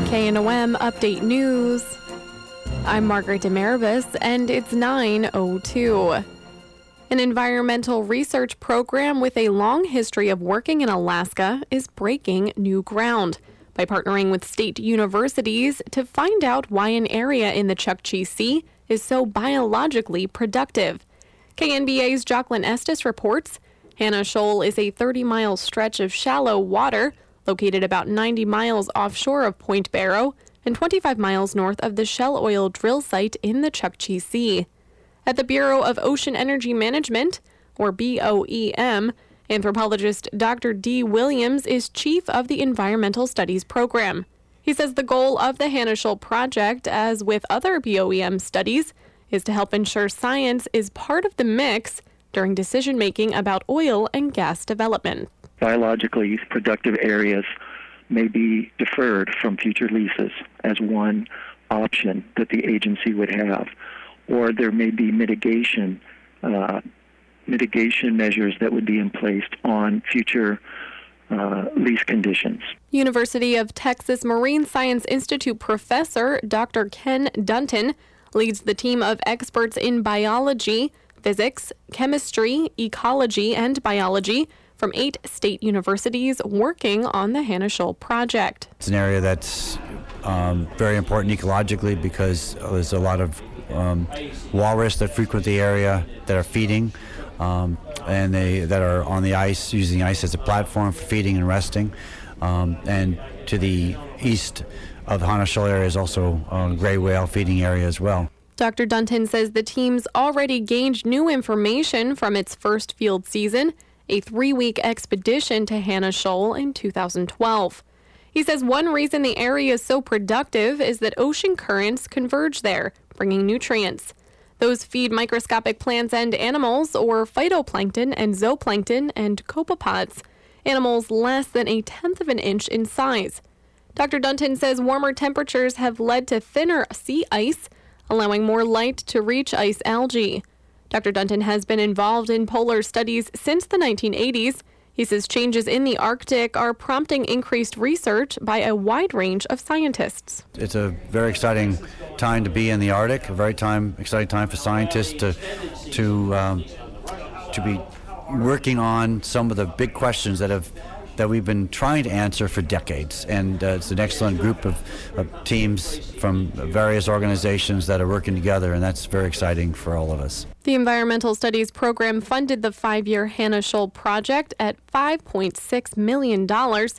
KNOM Update News. I'm Margaret Demaribus, and it's 9:02. An environmental research program with a long history of working in Alaska is breaking new ground by partnering with state universities to find out why an area in the Chukchi Sea is so biologically productive. KNBA's Jacqueline Estes reports Hannah Shoal is a 30-mile stretch of shallow water located about 90 miles offshore of Point Barrow and 25 miles north of the Shell Oil drill site in the Chukchi Sea. At the Bureau of Ocean Energy Management, or BOEM, anthropologist Dr. D. Williams is chief of the Environmental Studies program. He says the goal of the Hannah Shoal project, as with other BOEM studies, is to help ensure science is part of the mix during decision-making about oil and gas development. Biologically productive areas may be deferred from future leases as one option that the agency would have, or there may be mitigation measures that would be in place on future lease conditions. University of Texas Marine Science Institute professor Dr. Ken Dunton leads the team of experts in biology, physics, chemistry, ecology, and biology from 8 state universities working on the Hannah Shoal project. It's an area that's very important ecologically because there's a lot of walrus that frequent the area that are feeding, and that are on the ice, using ice as a platform for feeding and resting. And to the east of the Hannah Shoal area is also a gray whale feeding area as well. Dr. Dunton says the team's already gained new information from its first field season, a 3-week expedition to Hannah Shoal in 2012. He says one reason the area is so productive is that ocean currents converge there, bringing nutrients. Those feed microscopic plants and animals, or phytoplankton and zooplankton and copepods, animals less than 1/10 of an inch in size. Dr. Dunton says warmer temperatures have led to thinner sea ice, allowing more light to reach ice algae. Dr. Dunton has been involved in polar studies since the 1980s. He says changes in the Arctic are prompting increased research by a wide range of scientists. It's a very exciting time to be in the Arctic, a very exciting time for scientists to be working on some of the big questions that we've been trying to answer for decades. And it's an excellent group of teams from various organizations that are working together, and that's very exciting for all of us. The Environmental Studies program funded the 5-year Hannah Shoal project at $5.6 million.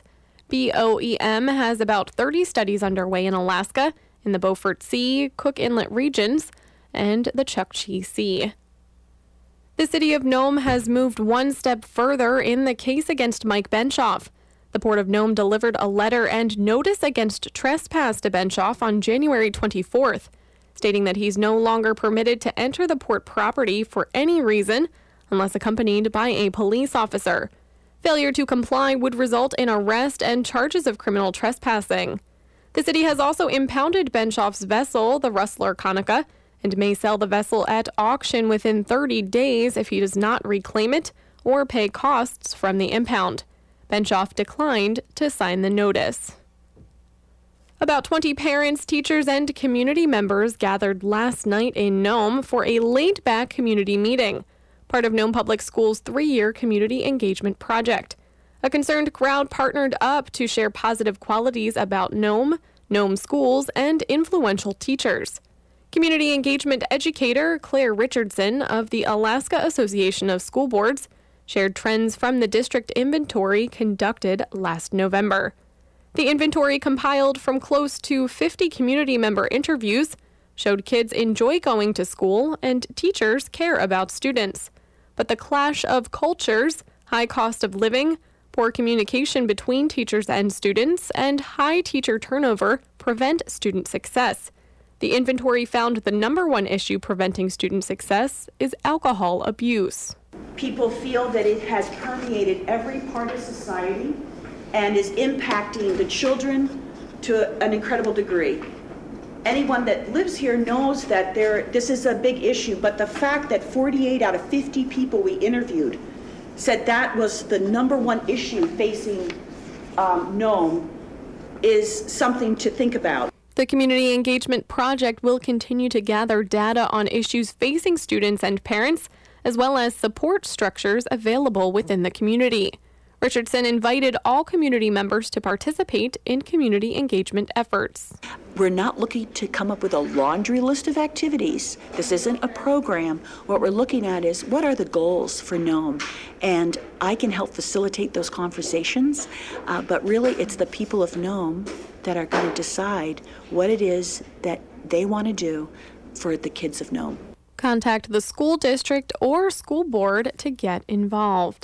BOEM has about 30 studies underway in Alaska, in the Beaufort Sea, Cook Inlet regions, and the Chukchi Sea. The city of Nome has moved one step further in the case against Mike Benshoff. The Port of Nome delivered a letter and notice against trespass to Benshoff on January 24th, stating that he's no longer permitted to enter the port property for any reason unless accompanied by a police officer. Failure to comply would result in arrest and charges of criminal trespassing. The city has also impounded Benshoff's vessel, the Rustler Conica, and may sell the vessel at auction within 30 days if he does not reclaim it or pay costs from the impound. Benshoff declined to sign the notice. About 20 parents, teachers, and community members gathered last night in Nome for a laid-back community meeting, part of Nome Public Schools' 3-year community engagement project. A concerned crowd partnered up to share positive qualities about Nome, Nome schools, and influential teachers. Community engagement educator Claire Richardson of the Alaska Association of School Boards shared trends from the district inventory conducted last November. The inventory, compiled from close to 50 community member interviews, showed kids enjoy going to school and teachers care about students. But the clash of cultures, high cost of living, poor communication between teachers and students, and high teacher turnover prevent student success. The inventory found the number one issue preventing student success is alcohol abuse. People feel that it has permeated every part of society and is impacting the children to an incredible degree. Anyone that lives here knows that this is a big issue, but the fact that 48 out of 50 people we interviewed said that was the number one issue facing Nome is something to think about. The Community Engagement Project will continue to gather data on issues facing students and parents, as well as support structures available within the community. Richardson invited all community members to participate in community engagement efforts. We're not looking to come up with a laundry list of activities. This isn't a program. What we're looking at is what are the goals for Nome? And I can help facilitate those conversations, but really it's the people of Nome that are going to decide what it is that they want to do for the kids of Nome. Contact the school district or school board to get involved.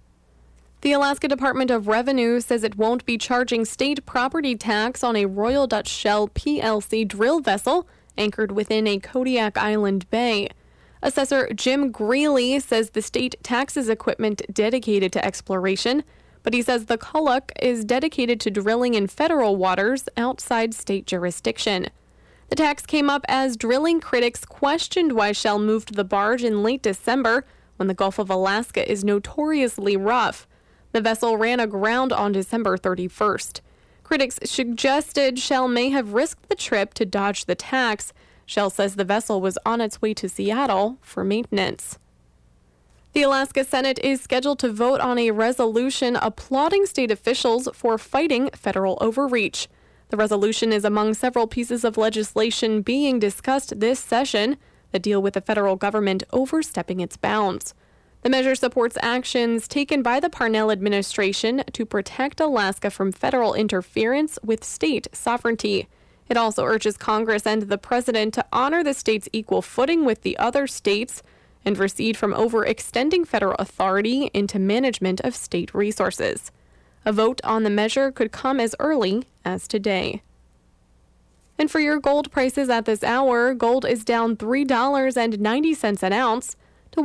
The Alaska Department of Revenue says it won't be charging state property tax on a Royal Dutch Shell PLC drill vessel anchored within a Kodiak Island bay. Assessor Jim Greeley says the state taxes equipment dedicated to exploration, but he says the Kuluk is dedicated to drilling in federal waters outside state jurisdiction. The tax came up as drilling critics questioned why Shell moved the barge in late December when the Gulf of Alaska is notoriously rough. The vessel ran aground on December 31st. Critics suggested Shell may have risked the trip to dodge the tax. Shell says the vessel was on its way to Seattle for maintenance. The Alaska Senate is scheduled to vote on a resolution applauding state officials for fighting federal overreach. The resolution is among several pieces of legislation being discussed this session that deal with the federal government overstepping its bounds. The measure supports actions taken by the Parnell administration to protect Alaska from federal interference with state sovereignty. It also urges Congress and the president to honor the state's equal footing with the other states and recede from overextending federal authority into management of state resources. A vote on the measure could come as early as today. And for your gold prices at this hour, gold is down $3.90 an ounce to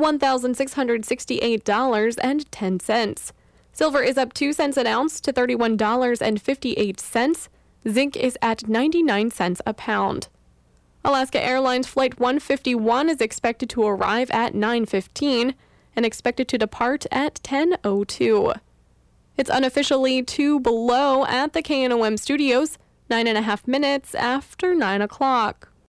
$1,668.10. Silver is up 2 cents an ounce to $31.58. Zinc is at 99 cents a pound. Alaska Airlines Flight 151 is expected to arrive at 9:15 and expected to depart at 10:02. It's unofficially 2 below at the KNOM studios, 9.5 minutes after 9 o'clock.